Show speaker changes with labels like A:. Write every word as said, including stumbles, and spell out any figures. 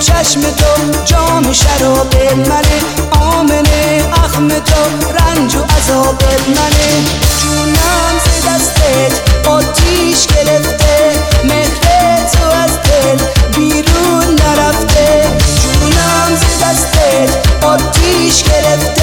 A: چشم تو جام شراب منه، آمنه اخم تو رنج و عذاب منه. جونم ز دستت آتیش گرفته، مهر تو از دل بیرون نرفته. جونم ز دستت آتیش گرفته،